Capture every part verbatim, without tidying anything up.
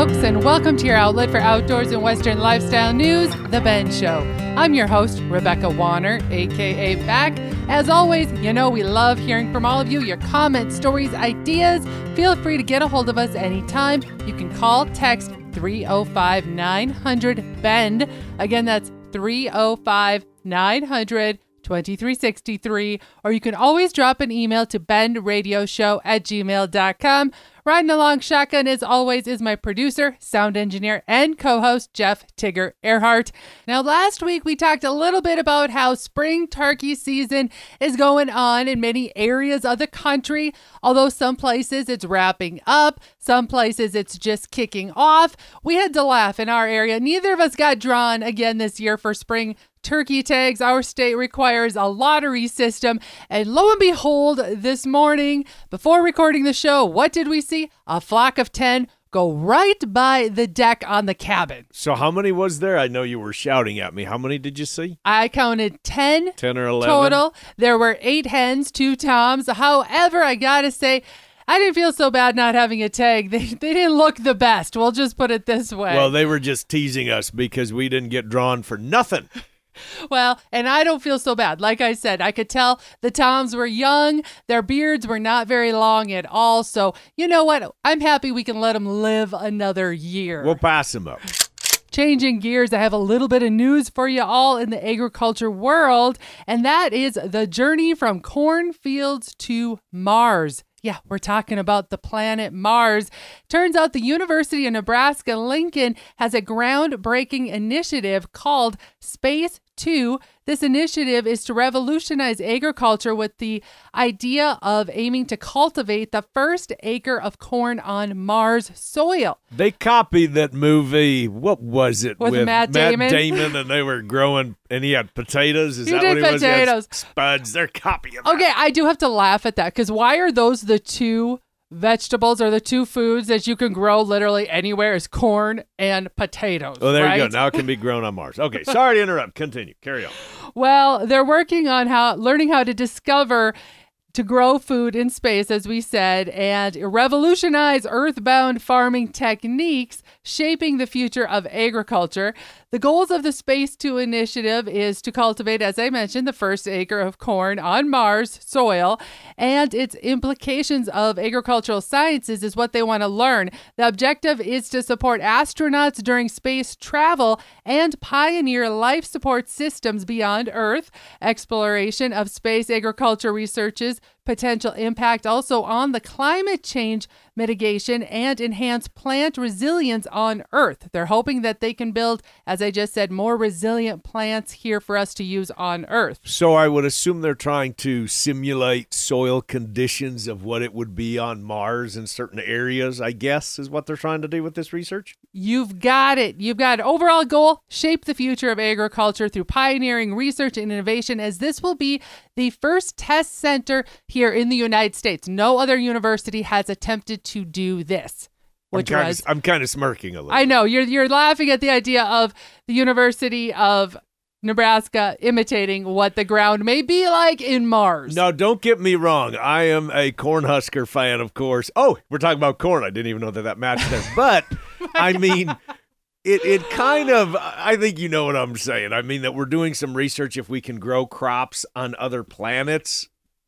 folks, and welcome to your outlet for outdoors and Western lifestyle news, The Ben Show. I'm your host, Rebecca Warner, a k a. Beck. As always, you know we love hearing from all of you, your comments, stories, ideas. Feel free to get a hold of us anytime. You can call, text three oh five, nine hundred, B E N D. Again, that's three oh five, nine hundred, twenty-three sixty-three. Or you can always drop an email to bendradioshow at gmail dot com. Riding along shotgun, as always, is my producer, sound engineer, and co-host, Jeff Tigger Earhart. Now, last week, we talked a little bit about how spring turkey season is going on in many areas of the country. Although some places it's wrapping up, some places it's just kicking off. We had to laugh in our area. Neither of us got drawn again this year for spring turkey tags. Our state requires a lottery system. And lo and behold, this morning, before recording the show, what did we see? A flock of ten go right by the deck on the cabin. So how many was there? I know you were shouting at me. How many did you see? I counted ten. ten or eleven? Total. There were eight hens, two toms. However, I gotta say, I didn't feel so bad not having a tag. They they didn't look the best. We'll just put it this way. Well, they were just teasing us because we didn't get drawn for nothing. Well, and I don't feel so bad. Like I said, I could tell the toms were young. Their beards were not very long at all. So, you know what? I'm happy we can let them live another year. We'll pass them up. Changing gears, I have a little bit of news for you all in the agriculture world, and that is the journey from cornfields to Mars. Yeah, we're talking about the planet Mars. Turns out the University of Nebraska-Lincoln has a groundbreaking initiative called Space two. This initiative is to revolutionize agriculture with the idea of aiming to cultivate the first acre of corn on Mars soil. They copied that movie. What was it? With, with Matt Damon? Matt Damon, and they were growing, and he had potatoes. Is he that did what he was? potatoes. He had spuds. They're copying that. Okay, I do have to laugh at that, because why are those the two vegetables or the two foods that you can grow literally anywhere is corn and potatoes? Oh, there right? you go. Now it can be grown on Mars. Okay, sorry to interrupt. Continue. Carry on. Well, they're working on how learning how to discover to grow food in space, as we said, and revolutionize earthbound farming techniques, shaping the future of agriculture. The goals of the Space two initiative is to cultivate, as I mentioned, the first acre of corn on Mars soil, and its implications of agricultural sciences is what they want to learn. The objective is to support astronauts during space travel and pioneer life support systems beyond Earth. Exploration of space agriculture researches potential impact also on the climate change mitigation and enhance plant resilience on Earth. They're hoping that they can build, as I just said, more resilient plants here for us to use on Earth. So I would assume they're trying to simulate soil conditions of what it would be on Mars in certain areas, I guess, is what they're trying to do with this research? You've got it. You've got an overall goal, shape the future of agriculture through pioneering research and innovation, as this will be the first test center here in the United States. No other university has attempted to do this. Which I'm kinda, was, I'm kind of smirking a little. I know, you're you're laughing at the idea of the University of Nebraska imitating what the ground may be like in Mars. No, don't get me wrong. I am a Cornhusker fan, of course. Oh, we're talking about corn. I didn't even know that that matched there. But, I mean, it, it kind of, I think you know what I'm saying. I mean that we're doing some research if we can grow crops on other planets.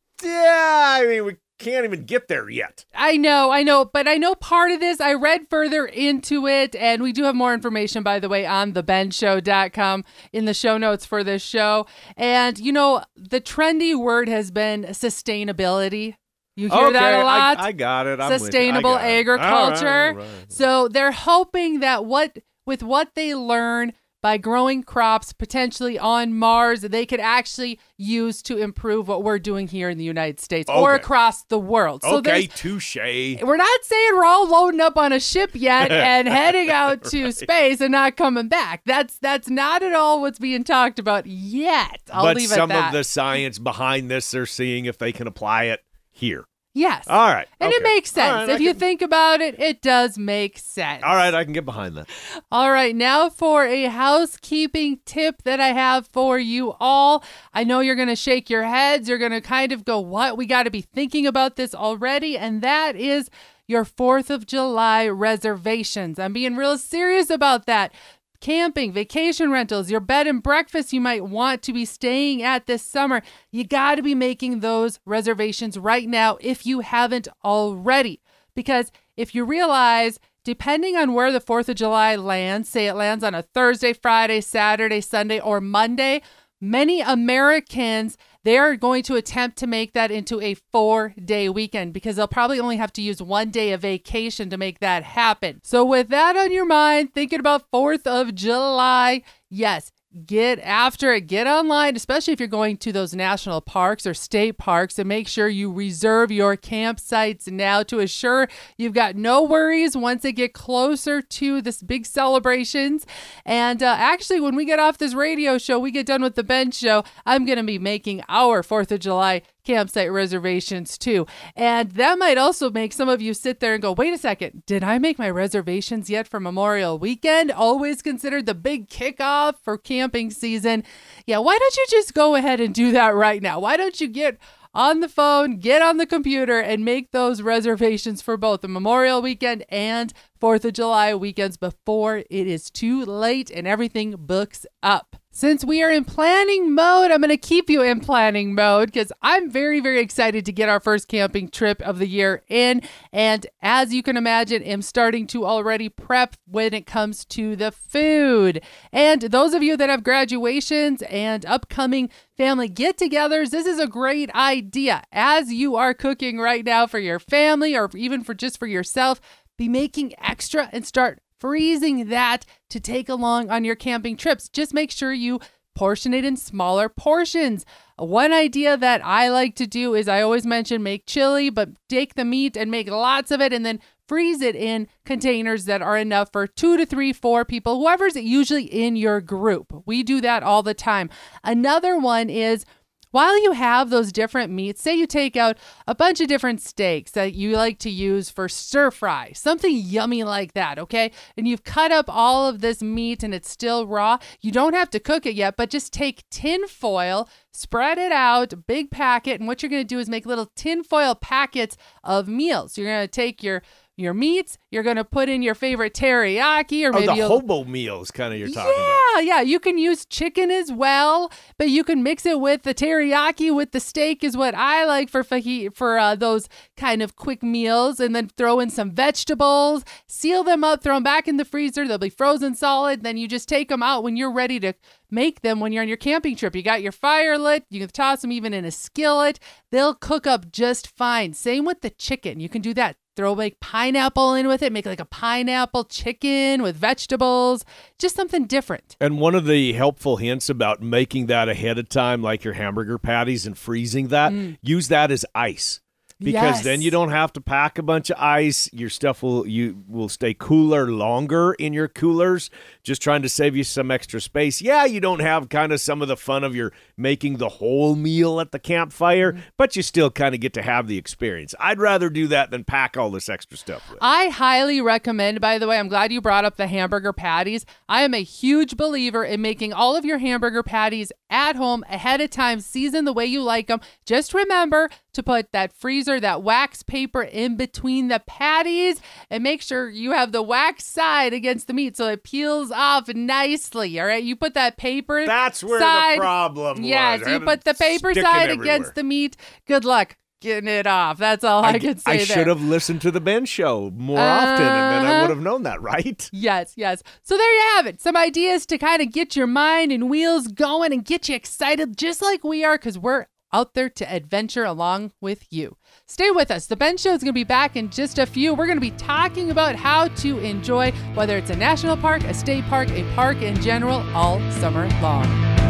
Yeah, I mean, we can't even get there yet. I know, I know, but I know part of this. I read further into it, and we do have more information, by the way, on the ben show dot com in the show notes for this show. And, you know, the trendy word has been sustainability. You hear okay, that a lot? I, I got it. I'm Sustainable with you. I got agriculture. It. All right, all right. So they're hoping that what with what they learn by growing crops potentially on Mars, they could actually use to improve what we're doing here in the United States okay. or across the world. So okay, touche. We're not saying we're all loading up on a ship yet and heading out to right. space and not coming back. That's that's not at all what's being talked about yet. I'll but leave it some at that. of the science behind this, they're seeing if they can apply it here. Yes. All right. And okay. it makes sense. Right, if I you can... think about it, it does make sense. All right, I can get behind that. All right, now for a housekeeping tip that I have for you all. I know you're going to shake your heads. You're going to kind of go, what? We got to be thinking about this already. And that is your fourth of July reservations. I'm being real serious about that. Camping, vacation rentals, your bed and breakfast you might want to be staying at this summer. You got to be making those reservations right now if you haven't already. Because if you realize, depending on where the fourth of July lands, say it lands on a Thursday, Friday, Saturday, Sunday, or Monday, many Americans, they're going to attempt to make that into a four-day weekend because they'll probably only have to use one day of vacation to make that happen. So with that on your mind, thinking about fourth of July, yes, get after it. Get online, especially if you're going to those national parks or state parks, and make sure you reserve your campsites now to assure you've got no worries once they get closer to this big celebrations. And uh, actually, when we get off this radio show, we get done with the Ben Show, I'm going to be making our fourth of July campsite reservations too. And that might also make some of you sit there and go, wait a second, did I make my reservations yet for Memorial Weekend? Always considered the big kickoff for camping season. Yeah, why don't you just go ahead and do that right now? Why don't you get on the phone, get on the computer, and make those reservations for both the Memorial Weekend and fourth of July weekends before it is too late and everything books up. Since we are in planning mode, I'm going to keep you in planning mode because I'm very, very excited to get our first camping trip of the year in. And as you can imagine, I'm starting to already prep when it comes to the food. And those of you that have graduations and upcoming family get-togethers, this is a great idea. As you are cooking right now for your family or even for just for yourself, be making extra and start freezing that to take along on your camping trips. Just make sure you portion it in smaller portions. One idea that I like to do is I always mention make chili, but take the meat and make lots of it and then freeze it in containers that are enough for two to three, four people, whoever's usually in your group. We do that all the time. Another one is while you have those different meats, say you take out a bunch of different steaks that you like to use for stir fry, something yummy like that, okay? And you've cut up all of this meat and it's still raw. You don't have to cook it yet, but just take tin foil, spread it out, big packet, and what you're going to do is make little tin foil packets of meals. You're going to take your your meats, you're going to put in your favorite teriyaki or maybe oh, the you'll... hobo meals kind of you're talking yeah, about. Yeah, yeah. You can use chicken as well, but you can mix it with the teriyaki with the steak is what I like for faji- for uh, those kind of quick meals, and then throw in some vegetables, seal them up, throw them back in the freezer. They'll be frozen solid. Then you just take them out when you're ready to make them when you're on your camping trip. You got your fire lit. You can toss them even in a skillet. They'll cook up just fine. Same with the chicken. You can do that. Throw like pineapple in with it, make like a pineapple chicken with vegetables, just something different. And one of the helpful hints about making that ahead of time, like your hamburger patties and freezing that, mm. use that as ice. Because yes. then you don't have to pack a bunch of ice. Your stuff will you will stay cooler longer in your coolers. Just trying to save you some extra space. Yeah, you don't have kind of some of the fun of your making the whole meal at the campfire, mm-hmm. but you still kind of get to have the experience. I'd rather do that than pack all this extra stuff with. I highly recommend, by the way, I'm glad you brought up the hamburger patties. I am a huge believer in making all of your hamburger patties at home ahead of time, season the way you like them. Just remember to put that freezer, that wax paper in between the patties, and make sure you have the wax side against the meat so it peels off nicely. All right, you put that paper. That's where side, the problem was. Yes, you put the paper side against the meat. Good luck getting it off. That's all I, I can say. I there. should have listened to the Ben Show more uh, often, and then I would have known that, right? Yes, yes. So there you have it. Some ideas to kind of get your mind and wheels going and get you excited, just like we are, because we're out there to adventure along with you. Stay with us. The Ben Show is going to be back in just a few. We're going to be talking about how to enjoy, whether it's a national park, a state park, a park in general, all summer long.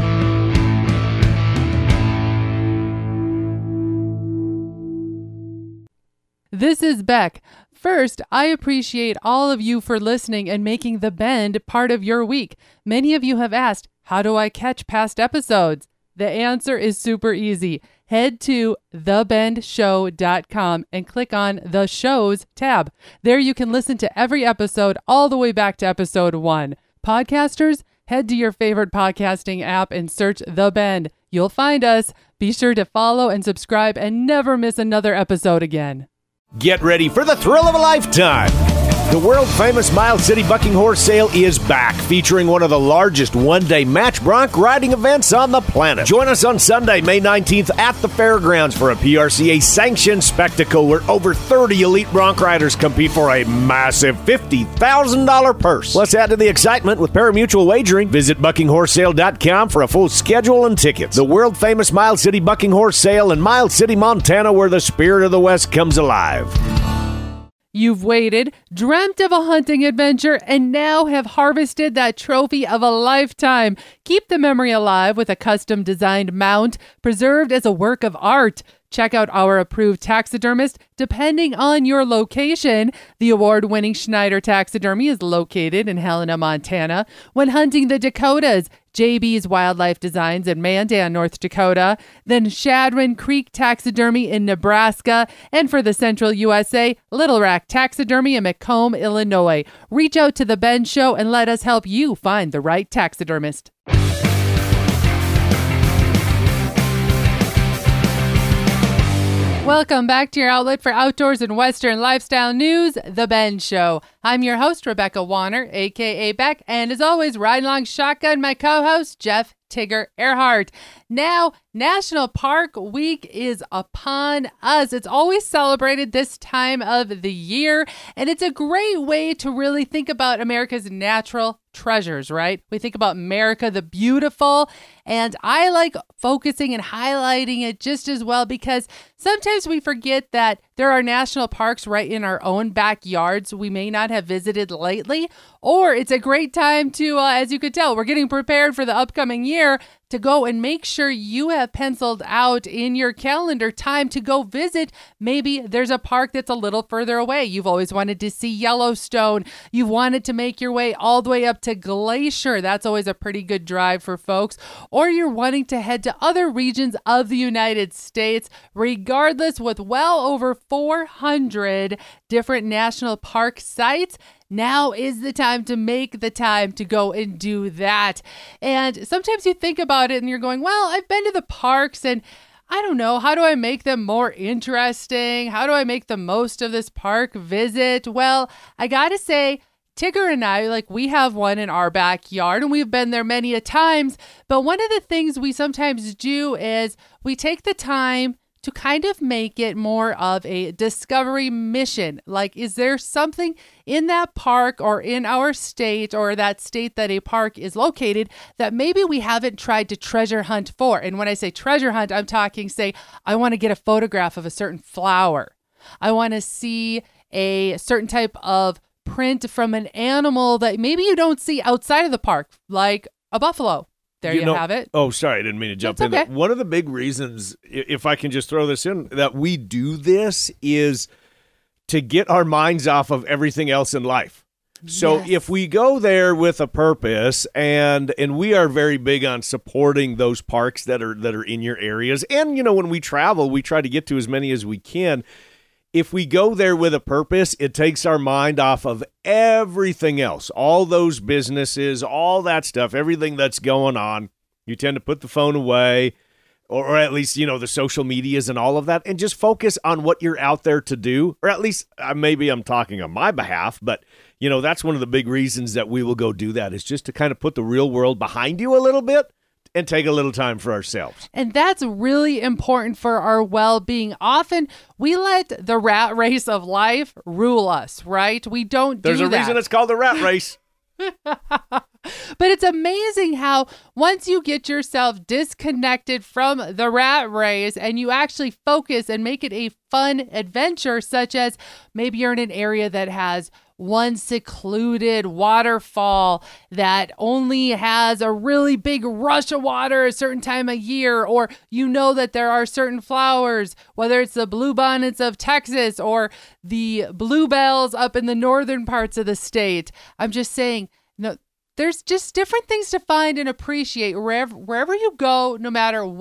This is Beck. First, I appreciate all of you for listening and making The Bend part of your week. Many of you have asked, how do I catch past episodes? The answer is super easy. head to the bend show dot com and click on the shows tab. There you can listen to every episode all the way back to episode one. Podcasters, head to your favorite podcasting app and search The Bend. You'll find us. Be sure to follow and subscribe and never miss another episode again. Get ready for the thrill of a lifetime. The world-famous Miles City Bucking Horse Sale is back, featuring one of the largest one-day match bronc riding events on the planet. Join us on Sunday, May nineteenth at the fairgrounds for a P R C A-sanctioned spectacle where over thirty elite bronc riders compete for a massive fifty thousand dollars purse. Let's add to the excitement with pari-mutuel wagering. Visit bucking horse sale dot com for a full schedule and tickets. The world-famous Miles City Bucking Horse Sale in Miles City, Montana, where the spirit of the West comes alive. You've waited, dreamt of a hunting adventure, and now have harvested that trophy of a lifetime. Keep the memory alive with a custom-designed mount preserved as a work of art. Check out our approved taxidermist depending on your location. The award-winning Schneider Taxidermy is located in Helena, Montana. When hunting the Dakotas, J B's Wildlife Designs in Mandan, North Dakota, then Shadron Creek Taxidermy in Nebraska, and for the Central U S A, Little Rack Taxidermy in Macomb, Illinois. Reach out to The Ben Show and let us help you find the right taxidermist. Welcome back to your outlet for outdoors and Western lifestyle news, The Ben Show. I'm your host, Rebecca Warner, a k a. Beck, and as always, riding along shotgun, my co-host, Jeff Tigger Earhart. Now, National Park Week is upon us. It's always celebrated this time of the year, and it's a great way to really think about America's natural treasures, right? We think about America the Beautiful, and I like focusing and highlighting it just as well because sometimes we forget that there are national parks right in our own backyards we may not have visited lately, or it's a great time to, uh, as you could tell, we're getting prepared for the upcoming year to go and make sure you have penciled out in your calendar time to go visit. Maybe there's a park that's a little further away. You've always wanted to see Yellowstone. You've wanted to make your way all the way up to Glacier. That's always a pretty good drive for folks. Or you're wanting to head to other regions of the United States. Regardless, with well over four hundred different national park sites, now is the time to make the time to go and do that. And sometimes you think about it and you're going, well, I've been to the parks and I don't know, how do I make them more interesting? How do I make the most of this park visit? Well, I gotta say, Tigger and I, like we have one in our backyard and we've been there many a times. But one of the things we sometimes do is we take the time to kind of make it more of a discovery mission. Like, is there something in that park or in our state or that state that a park is located that maybe we haven't tried to treasure hunt for? And when I say treasure hunt, I'm talking, say, I want to get a photograph of a certain flower. I want to see a certain type of print from an animal that maybe you don't see outside of the park, like a buffalo. There you, you know, have it. Oh, sorry. I didn't mean to jump That's in. Okay. One of the big reasons, if I can just throw this in, that we do this is to get our minds off of everything else in life. So yes. If we go there with a purpose, and and we are very big on supporting those parks that are that are in your areas. And, you know, when we travel, we try to get to as many as we can. If we go there with a purpose, it takes our mind off of everything else, all those businesses, all that stuff, everything that's going on. You tend to put the phone away, or, or at least, you know, the social medias and all of that, and just focus on what you're out there to do. Or at least uh, maybe I'm talking on my behalf, but, you know, that's one of the big reasons that we will go do that is just to kind of put the real world behind you a little bit. And take a little time for ourselves. And that's really important for our well-being. Often we let the rat race of life rule us, right? We don't do There's a that. reason it's called the rat race. But it's amazing how once you get yourself disconnected from the rat race and you actually focus and make it a fun adventure, such as maybe you're in an area that has one secluded waterfall that only has a really big rush of water a certain time of year, or you know that there are certain flowers, whether it's the bluebonnets of Texas or the bluebells up in the northern parts of the state. I'm just saying, no, there's just different things to find and appreciate wherever, wherever you go, no matter what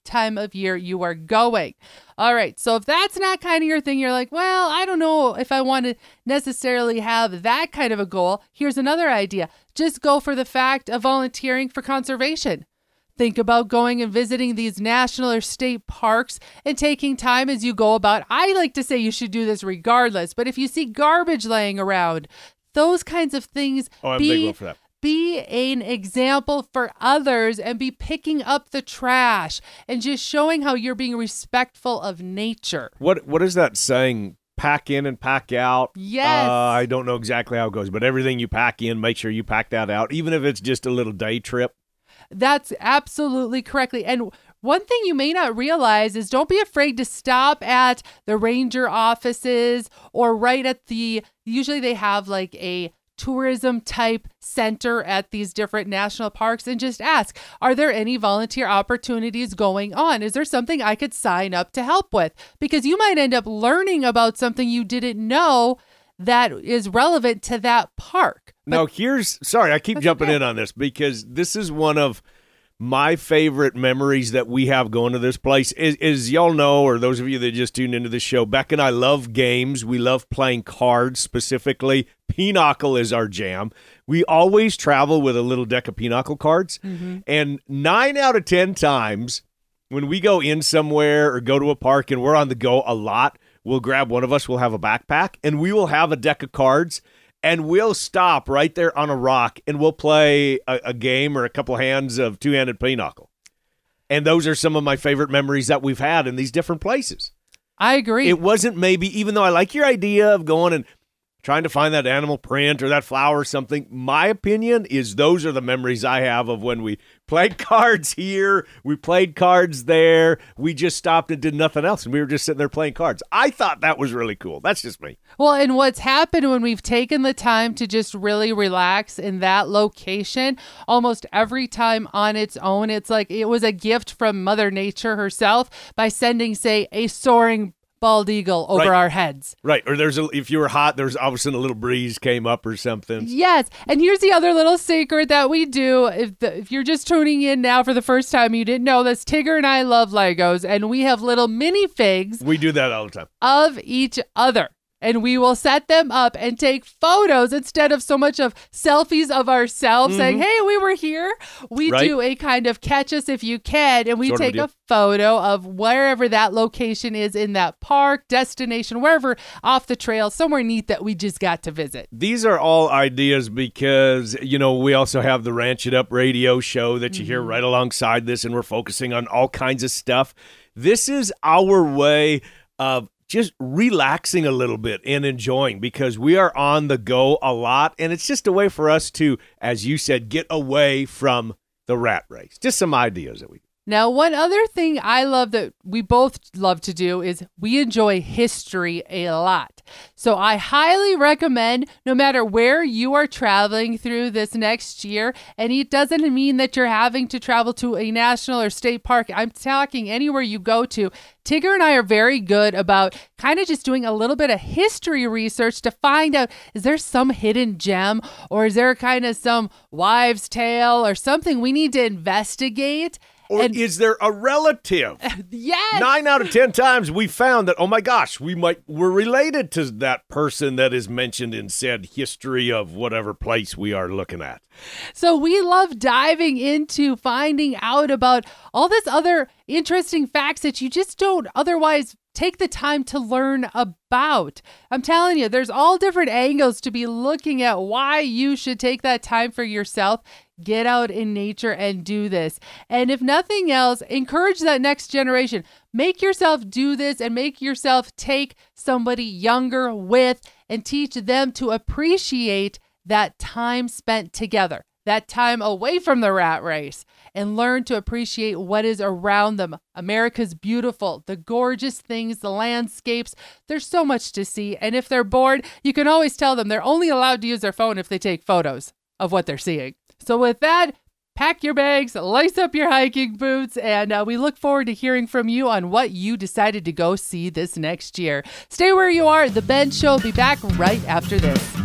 time of year you are going. All right, so if that's not kind of your thing, you're like, well, I don't know if I want to necessarily have that kind of a goal. Here's another idea. Just go for the fact of volunteering for conservation. Think about going and visiting these national or state parks and taking time as you go about. I like to say you should do this regardless, but if you see garbage laying around, those kinds of things, Oh, I'm a be, big one for that. be an example for others and be picking up the trash and just showing how you're being respectful of nature. What What is that saying? Pack in and pack out. Yes. Uh, I don't know exactly how it goes, but everything you pack in, make sure you pack that out, even if it's just a little day trip. That's absolutely correctly. And one thing you may not realize is don't be afraid to stop at the ranger offices or right at the, usually they have like a tourism type center at these different national parks and just ask, are there any volunteer opportunities going on? Is there something I could sign up to help with? Because you might end up learning about something you didn't know that is relevant to that park. But Now, here's, sorry, I keep That's jumping okay. in on this because this is one of my favorite memories that we have going to this place. Is, is y'all know, or those of you that just tuned into the show, Beck and I love games. We love playing cards specifically. Pinochle is our jam. We always travel with a little deck of Pinochle cards. Mm-hmm. And nine out of ten times when we go in somewhere or go to a park and we're on the go a lot, we'll grab one of us, we'll have a backpack, and we will have a deck of cards, and we'll stop right there on a rock, and we'll play a, a game or a couple hands of two-handed Pinochle. And those are some of my favorite memories that we've had in these different places. I agree. It wasn't maybe, even though I like your idea of going and trying to find that animal print or that flower or something, my opinion is those are the memories I have of when we played cards here, we played cards there, we just stopped and did nothing else, and we were just sitting there playing cards. I thought that was really cool. That's just me. Well, and what's happened when we've taken the time to just really relax in that location, almost every time on its own, it's like it was a gift from Mother Nature herself by sending, say, a soaring bald eagle over Right. our heads. Right, or there's a, if you were hot, there's all of a sudden a little breeze came up or something. Yes. And here's the other little secret that we do. If the, if you're just tuning in now for the first time, you didn't know this, Tigger and I love Legos, and we have little minifigs We do that all the time. of each other. And we will set them up and take photos instead of so much of selfies of ourselves saying, hey, we were here. We Right. do a kind of catch us if you can. And we Sort of a take deal. a photo of wherever that location is in that park, destination, wherever off the trail, somewhere neat that we just got to visit. These are all ideas because, you know, we also have the Ranch It Up radio show that you hear right alongside this, and we're focusing on all kinds of stuff. This is our way of just relaxing a little bit and enjoying because we are on the go a lot, and it's just a way for us to, as you said, get away from the rat race. Just some ideas that we Now, one other thing I love that we both love to do is we enjoy history a lot. So I highly recommend, no matter where you are traveling through this next year, and it doesn't mean that you're having to travel to a national or state park. I'm talking anywhere you go to. Tigger and I are very good about kind of just doing a little bit of history research to find out, is there some hidden gem or is there kind of some wives' tale or something we need to investigate? Or And- is there a relative? Yes. Nine out of ten times we found that, oh my gosh, we might we're related to that person that is mentioned in said history of whatever place we are looking at. So we love diving into finding out about all this other interesting facts that you just don't otherwise take the time to learn about. I'm telling you, there's all different angles to be looking at why you should take that time for yourself. Get out in nature and do this. And if nothing else, encourage that next generation. Make yourself do this and make yourself take somebody younger with and teach them to appreciate that time spent together, that time away from the rat race, and learn to appreciate what is around them. America's beautiful, the gorgeous things, the landscapes. There's so much to see. And if they're bored, you can always tell them they're only allowed to use their phone if they take photos of what they're seeing. So with that, pack your bags, lace up your hiking boots, and uh, we look forward to hearing from you on what you decided to go see this next year. Stay where you are. The Ben Show will be back right after this.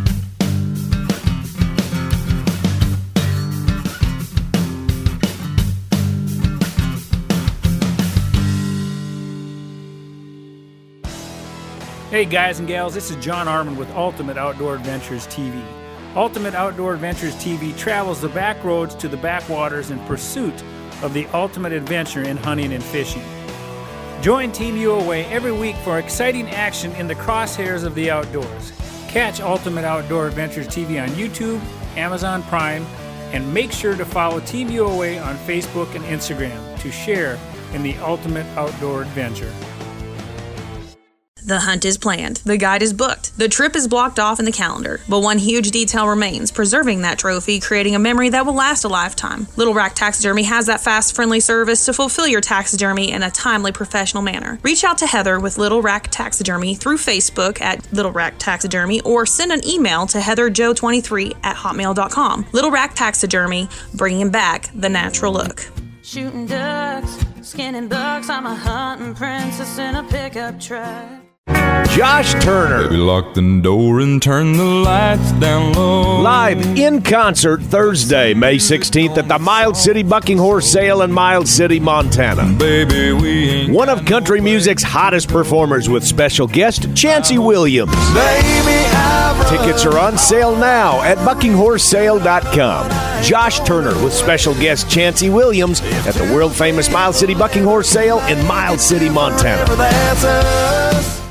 Hey guys and gals, this is John Harmon with Ultimate Outdoor Adventures T V. Ultimate Outdoor Adventures T V travels the back roads to the backwaters in pursuit of the ultimate adventure in hunting and fishing. Join Team U O A every week for exciting action in the crosshairs of the outdoors. Catch Ultimate Outdoor Adventures T V on YouTube, Amazon Prime, and make sure to follow Team U O A on Facebook and Instagram to share in the ultimate outdoor adventure. The hunt is planned, the guide is booked, the trip is blocked off in the calendar, but one huge detail remains, preserving that trophy, creating a memory that will last a lifetime. Little Rack Taxidermy has that fast, friendly service to fulfill your taxidermy in a timely, professional manner. Reach out to Heather with Little Rack Taxidermy through Facebook at Little Rack Taxidermy or send an email to heather joe twenty-three at hotmail dot com. Little Rack Taxidermy, bringing back the natural look. Shooting ducks, skinning bucks, I'm a hunting princess in a pickup truck. Josh Turner. Baby, lock the door and turn the lights down low. Live in concert Thursday, May sixteenth at the Mild City Bucking Horse Sale in Mild City, Montana. Baby, we ain't One of country music's hottest performers with special guest Chancey Williams. Baby, I've Tickets are on sale now at bucking horse sale dot com. Josh Turner with special guest Chancey Williams at the world-famous Mild City Bucking Horse Sale in Mild City, Montana. That's us.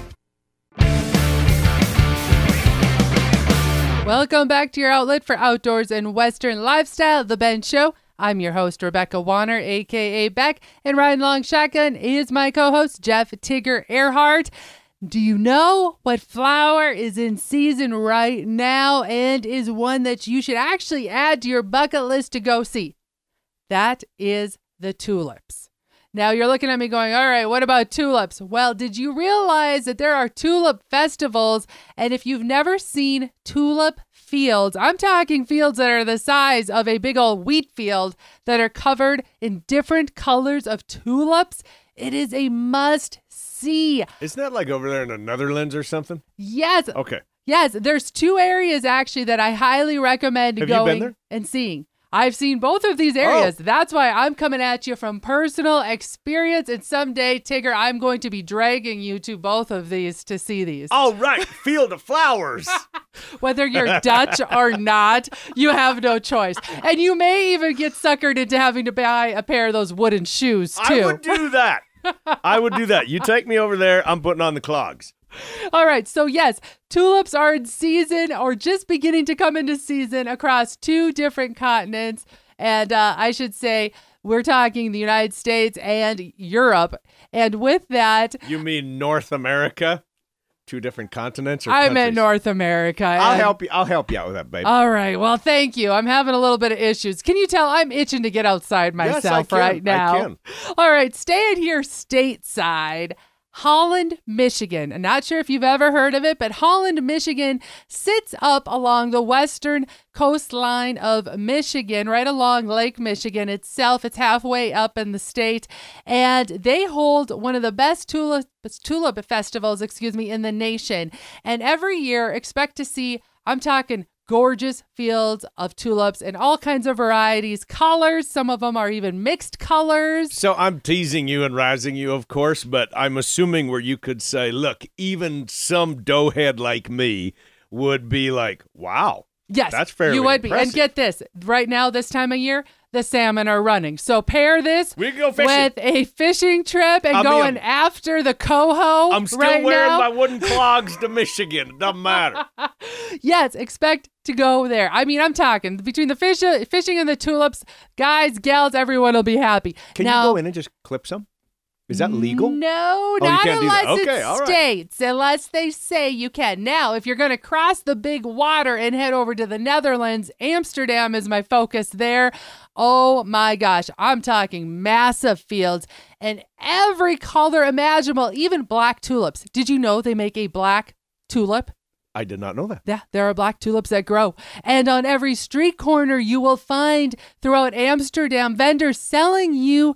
Welcome back to your outlet for outdoors and Western lifestyle, The Ben Show. I'm your host, Rebecca Warner, a k a. Beck, and riding along shotgun is my co-host, Jeff Tigger Earhart. Do you know what flower is in season right now and is one that you should actually add to your bucket list to go see? That is the tulips. Now you're looking at me going, all right, what about tulips? Well, did you realize that there are tulip festivals? And if you've never seen tulip fields, I'm talking fields that are the size of a big old wheat field that are covered in different colors of tulips. It is a must see. Isn't that like over there in the Netherlands or something? Yes. Okay. Yes. There's two areas actually that I highly recommend Have you going been there? and seeing. I've seen both of these areas. Oh. That's why I'm coming at you from personal experience. And someday, Tigger, I'm going to be dragging you to both of these to see these. All right. Field of Flowers. Whether you're Dutch or not, you have no choice. And you may even get suckered into having to buy a pair of those wooden shoes, too. I would do that. I would do that. You take me over there, I'm putting on the clogs. All right. So, yes, tulips are in season or just beginning to come into season across two different continents. And uh, I should say we're talking the United States and Europe. And with that, You mean North America? Two different continents or I countries? meant North America. I'll and- help you. I'll help you out with that, baby. All right. Well, thank you. I'm having a little bit of issues. Can you tell I'm itching to get outside myself Yes, I can. right now? I can. All right. Staying here stateside. Holland, Michigan. I'm not sure if you've ever heard of it, but Holland, Michigan sits up along the western coastline of Michigan, right along Lake Michigan itself. It's halfway up in the state, and they hold one of the best tulip tulip festivals, excuse me, in the nation. And every year, expect to see, I'm talking gorgeous fields of tulips in all kinds of varieties, colors. Some of them are even mixed colors. So I'm teasing you and razzing you, of course, but I'm assuming where you could say, look, even some doughhead like me would be like, wow. Yes, That's fairly you would be. impressive. And get this, right now, this time of year, the salmon are running. So pair this We can go fishing. with a fishing trip and I'll be going a- after the coho I'm still right wearing now. my wooden clogs to Michigan. It doesn't matter. Yes, expect to go there. I mean, I'm talking between the fish, fishing and the tulips, guys, gals, everyone will be happy. Can now, you go in and just clip some? Is that legal? No, you not can't do that. unless Okay, it all right. states, unless they say you can. Now, if you're going to cross the big water and head over to the Netherlands, Amsterdam is my focus there. Oh my gosh, I'm talking massive fields and every color imaginable, even black tulips. Did you know they make a black tulip? I did not know that. Yeah, there are black tulips that grow. And on every street corner, you will find throughout Amsterdam vendors selling you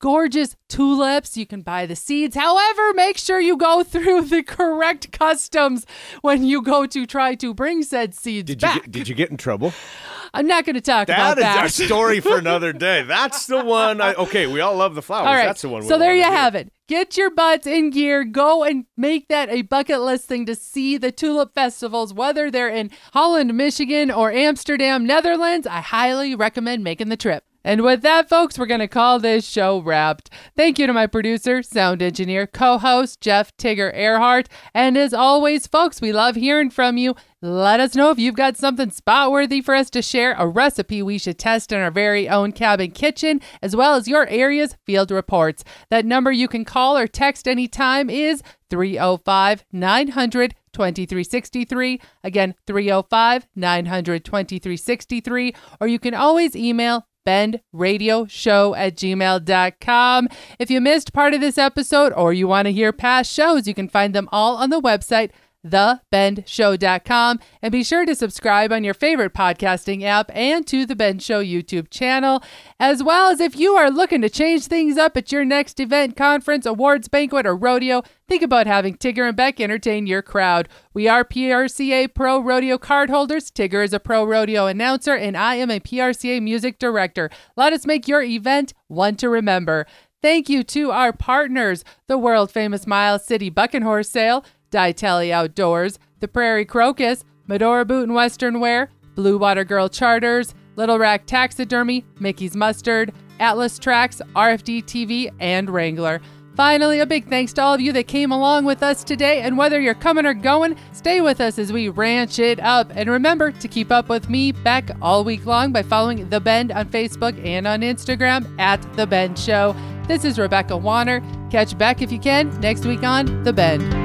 gorgeous tulips. You can buy the seeds. However, make sure you go through the correct customs when you go to try to bring said seeds Did back. you get, did you get in trouble? I'm not going to talk That about is that. a story for another day. That's the one. I, okay, we all love the flowers. All right. That's the one. We so there wanna you hear. have it. Get your butts in gear. Go and make that a bucket list thing to see the tulip festivals, whether they're in Holland, Michigan, or Amsterdam, Netherlands. I highly recommend making the trip. And with that, folks, we're going to call this show wrapped. Thank you to my producer, sound engineer, co-host, Jeff Tigger Earhart. And as always, folks, we love hearing from you. Let us know if you've got something spot-worthy for us to share, a recipe we should test in our very own cabin kitchen, as well as your area's field reports. That number you can call or text anytime is three oh five, nine hundred, twenty-three sixty-three. Again, three oh five, nine hundred, twenty-three sixty-three. Or you can always email bend radio show at gmail dot com. If you missed part of this episode or you want to hear past shows, you can find them all on the website, the bend show dot com. And be sure to subscribe on your favorite podcasting app and to the Ben Show YouTube channel. As well as if you are looking to change things up at your next event, conference, awards, banquet, or rodeo, think about having Tigger and Beck entertain your crowd. We are P R C A Pro Rodeo card holders. Tigger is a pro rodeo announcer, and I am a P R C A music director. Let us make your event one to remember. Thank you to our partners, the world famous Miles City Buck and Horse Sale, Ditali Outdoors, the Prairie Crocus, Medora Boot and Western Wear, Blue Water Girl Charters, Little Rack Taxidermy, Mickey's Mustard, Atlas Tracks, R F D T V, and Wrangler. Finally, a big thanks to all of you that came along with us today, and whether you're coming or going, stay with us as we ranch it up. And remember to keep up with me, Beck, all week long by following The Bend on Facebook and on Instagram at The Bend Show. This is Rebecca Warner. Catch Beck if you can next week on The Bend.